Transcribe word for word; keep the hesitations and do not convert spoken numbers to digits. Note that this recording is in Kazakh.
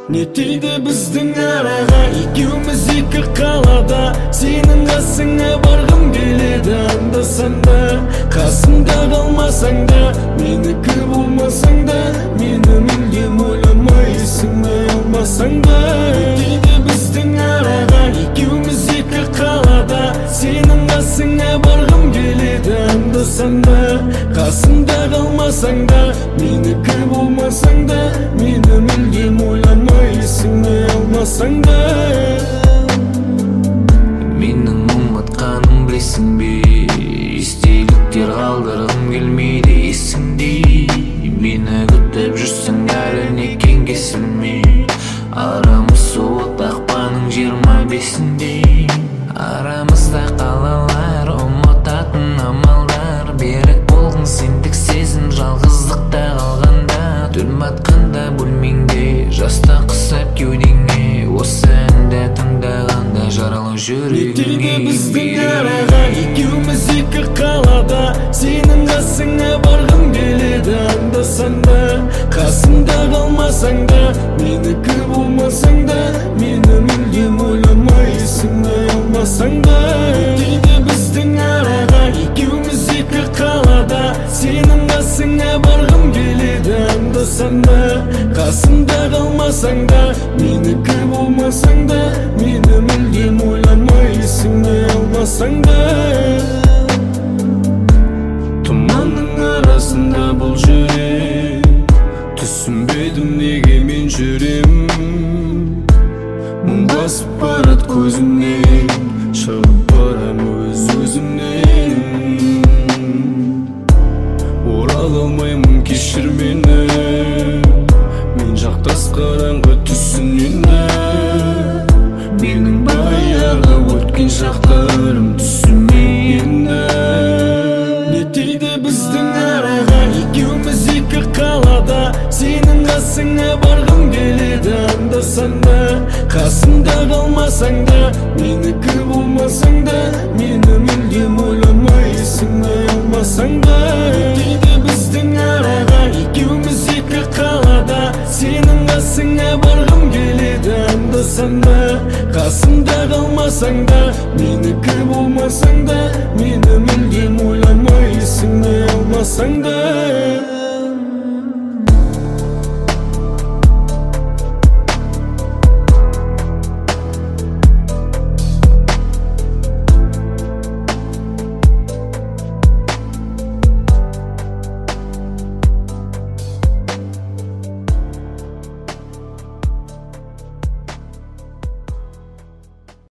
Не тиді біздің араға, екеуміз екі қалада. Сенің қасыңа барғым келеді анда-санда. Қасымда қалмасаң да, менікі болмасаң да, мені мүлдем ойламайсың алмасаң да. Не тиді біздің араға, екеуміз екі қалада. Сенің қасыңа барғым келеді анда-санда. Қасымда қалмасаң да, менікі болмасаң да, мені мүлдем ойламайсың алмасаң да. Менің ұмытқаным білесің бе, естеліктер қалдырғым келмейді есіңде. Мені күтіп жүрсің әлі некен кесілмей, арамыз суыт ақпанның жиырма бесінде. Арамызда қалалар, ұмытатын амалдар, берік болғың сендік сезім жалғыздықта қалғанда. Түн батқанда бөлмеңде, жаста қысып кеудеңе, осы әнді тыңдағанда жаралы жүрегіңе. Не тиді біздің араға, екеуміз екі қалада. Сенің қасыңа барғым келеді анда-санда. Қасымда қалмасаң да, менікі болмасаң да, мені мүлдем ойламайсың алмасаң да. Не тиді біздің араға, екеуміз екі қалада. Сенің қасыңа барғым келеді анда-санда. Қасымда қалмасаң да, менікі болмасаң да, мені мүлдем ойламайсың алмасаң да. Тұманның арасында бұл жүрек, түсінбедім неге мен жүрем. Мұң басып барат көзімнен, шығып барам өз-өзімнен. Орала алмаймын, кешір мені, мен жақтас қараңғы түсінені. Менің баяғы өткен шақтарым түсіме енді. Не тиді біздің араға, екеуміз екі қалада. Сенің қасыңа барғым келеді анда-санда. Қасымда қалмасаң да, менікі болмасаң да, мені мүлдем ойламайсың алмасаң да. Не тиді біздің араға, екеуміз екі қалада. Сенің қасыңа барғым келеді анда-санда. Қасымда қалмасаң да,